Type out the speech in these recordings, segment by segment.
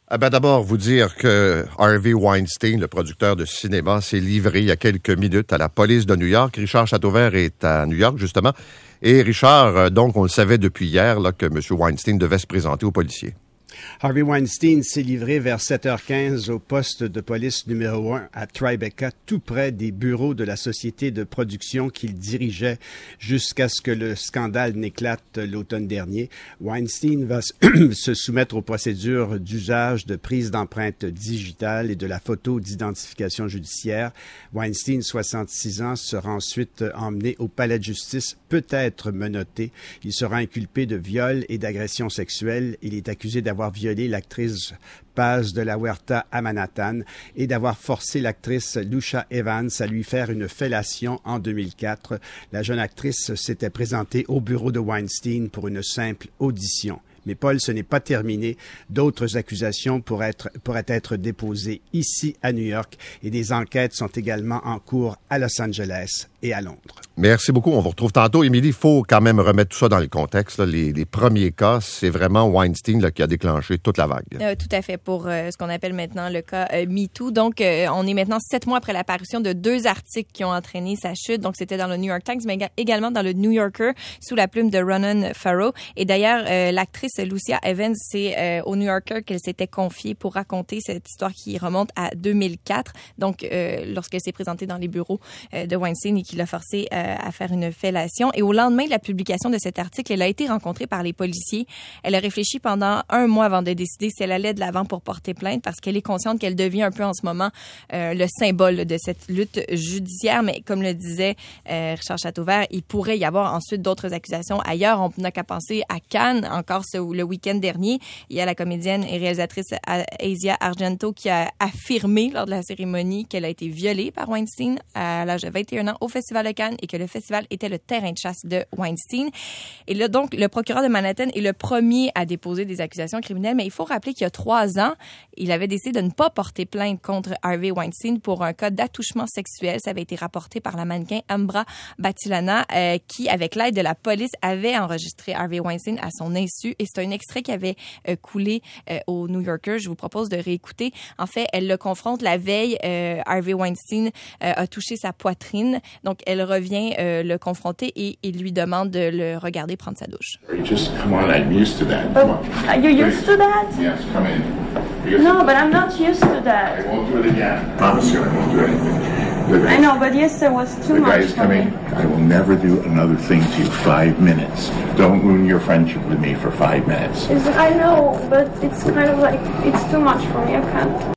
D'abord, vous dire que Harvey Weinstein, le producteur de cinéma, s'est livré il y a quelques minutes à la police de New York. Richard Chateauvert est à New York, justement. Et Richard, donc, on le savait depuis hier là, que M. Weinstein devait se présenter aux policiers. Harvey Weinstein s'est livré vers 7h15 au poste de police numéro 1 à Tribeca, tout près des bureaux de la société de production qu'il dirigeait jusqu'à ce que le scandale n'éclate l'automne dernier. Weinstein va se soumettre aux procédures d'usage de prise d'empreintes digitales et de la photo d'identification judiciaire. Weinstein, 66 ans, sera ensuite emmené au palais de justice, peut-être menotté. Il sera inculpé de viol et d'agression sexuelle. Il est accusé d'avoir violé l'actrice Paz de la Huerta à Manhattan et d'avoir forcé l'actrice Lucia Evans à lui faire une fellation en 2004. La jeune actrice s'était présentée au bureau de Weinstein pour une simple audition. Mais Paul, ce n'est pas terminé. D'autres accusations pourraient être déposées ici à New York et des enquêtes sont également en cours à Los Angeles et à Londres. Merci beaucoup. On vous retrouve tantôt. Émilie, il faut quand même remettre tout ça dans le contexte. Là. Les premiers cas, c'est vraiment Weinstein là, qui a déclenché toute la vague. Tout à fait, pour ce qu'on appelle maintenant le cas MeToo. Donc, on est maintenant 7 mois après l'apparition de 2 articles qui ont entraîné sa chute. Donc, c'était dans le New York Times, mais également dans le New Yorker, sous la plume de Ronan Farrow. Et d'ailleurs, l'actrice Lucia Evans, c'est au New Yorker qu'elle s'était confiée pour raconter cette histoire qui remonte à 2004. Donc, lorsqu'elle s'est présentée dans les bureaux de Weinstein et qu'il l'a forcée à faire une fellation. Et au lendemain de la publication de cet article, elle a été rencontrée par les policiers. Elle a réfléchi pendant 1 mois avant de décider si elle allait de l'avant pour porter plainte parce qu'elle est consciente qu'elle devient un peu en ce moment le symbole de cette lutte judiciaire. Mais comme le disait Richard Chateauvert, il pourrait y avoir ensuite d'autres accusations ailleurs. On n'a qu'à penser à Cannes, encore le week-end dernier. Il y a la comédienne et réalisatrice Asia Argento qui a affirmé lors de la cérémonie qu'elle a été violée par Weinstein à l'âge de 21 ans au Festival de Cannes et que le festival était le terrain de chasse de Weinstein. Et là, donc, le procureur de Manhattan est le premier à déposer des accusations criminelles, mais il faut rappeler qu'il y a 3 ans, il avait décidé de ne pas porter plainte contre Harvey Weinstein pour un cas d'attouchement sexuel. Ça avait été rapporté par la mannequin Ambra Battilana, qui, avec l'aide de la police, avait enregistré Harvey Weinstein à son insu. Et c'est un extrait qui avait coulé au New Yorker. Je vous propose de réécouter. En fait, elle le confronte la veille. Harvey Weinstein a touché sa poitrine. Donc, elle revient le confronter et il lui demande de le regarder prendre sa douche. Just come on, I'm used to that. Oh, are you used to that? Yes, come in. No, but I'm not used to that. I won't do it again. Promise you I won't do anything. I know, but yesterday was too much guys for coming. me. I will never do another thing to you. 5 minutes. Don't ruin your friendship with me for 5 minutes. I know, but it's kind of like, it's too much for me. I can't.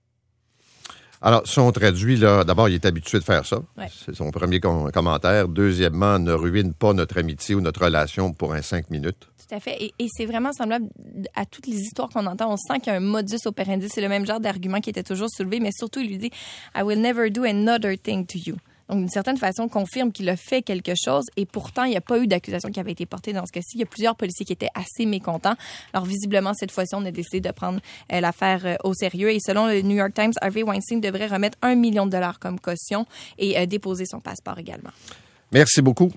Alors, si on traduit, là, d'abord, il est habitué de faire ça. Ouais. C'est son premier commentaire. Deuxièmement, ne ruine pas notre amitié ou notre relation pour 5 minutes. Tout à fait. Et c'est vraiment semblable à toutes les histoires qu'on entend. On sent qu'il y a un modus operandi. C'est le même genre d'argument qui était toujours soulevé, mais surtout, il lui dit « I will never do another thing to you ». Donc, d'une certaine façon, confirme qu'il a fait quelque chose et pourtant, il n'y a pas eu d'accusation qui avait été portée dans ce cas-ci. Il y a plusieurs policiers qui étaient assez mécontents. Alors, visiblement, cette fois-ci, on a décidé de prendre l'affaire au sérieux. Et selon le New York Times, Harvey Weinstein devrait remettre $1 million comme caution et déposer son passeport également. Merci beaucoup.